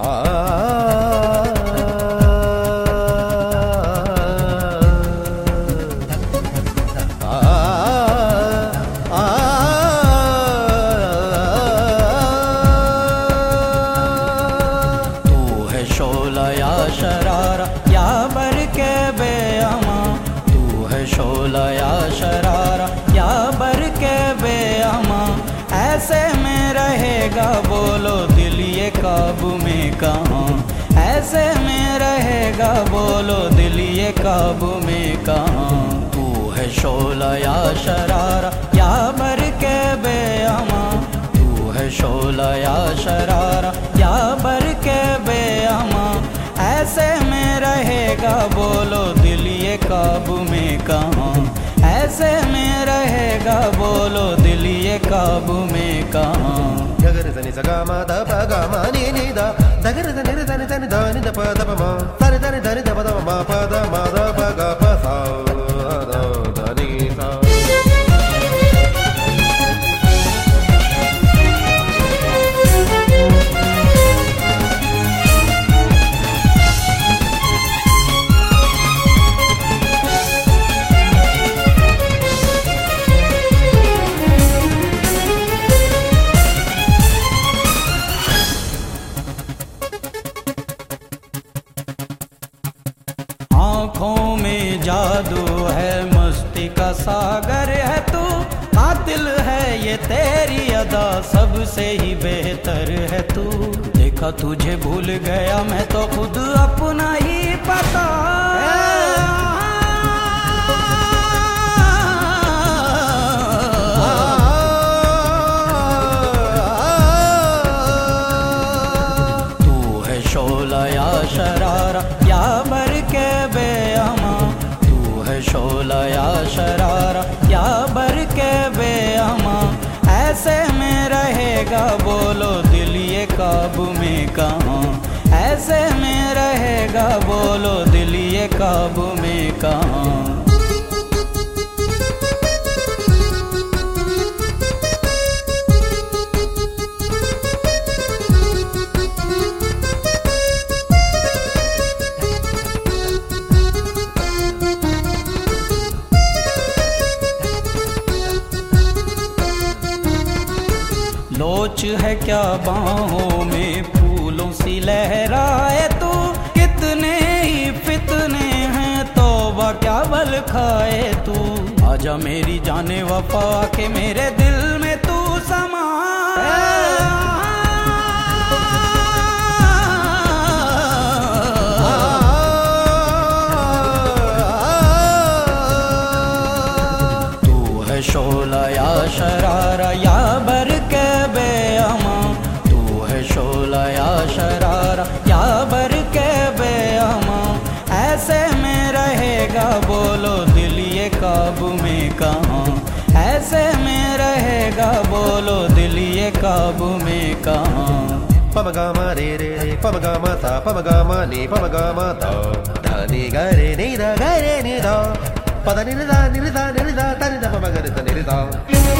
शोला या शरारा या बरके बेअमा, तू है शोला या शरारा या बरके बेअमा। ऐसे में रहेगा बोलो दिल ये काबू में कहाँ, ऐसे में रहेगा बोलो दिल ये काबू में कहाँ। तू है शोला या शरारा या बरके बेअमा, तू है शोला या शरारा या बरके बेअमा। ऐसे में रहेगा बोलो दिल ये काबू में कहाँ, ऐसे में रहेगा बोलो दिल ये काबू में कहाँ। गगर धनि सगा मा द प ग म नि नि द दगर धनि ध नि धनि ध नि द प द प म ध नि ध नि ध प द म प द म द प ग प सा द ध नि सा। आँखों में जादू है, मस्ती का सागर है तू, कातिल है ये तेरी अदा, सबसे ही बेहतर है तू। देखा तुझे भूल गया मैं तो खुद अपना ही पता, तू है शोला या शरारा या बरके बेअमा, तू है शोला या शरारा या बरके बेअमा। ऐसे में रहेगा बोलो दिल ये काबू में कहाँ, ऐसे में रहेगा बोलो दिल ये काबू में कहाँ। लोच है क्या बाहों में फूलों सी लहराए तू, कितने ही फितने हैं तौबा क्या बल खाए तू। आजा मेरी जाने वफा के मेरे दिल में तू समा, तू है शोला या शरारा या बरके बेअमा, तू है शोला या शरारा या बरके बेअमा। ऐसे में रहेगा बोलो दिल ये काबू में कहाँ, ऐसे में रहेगा बोलो दिल ये काबू में कहाँ। पम ग म रे रे रे पम ग म सा पम ग म नि पम ग म ध ध नि ग रे नि ध ग रे नि ध प ध नि ध नि ध नि ध ध नि ध प म ग रे ध नि ध।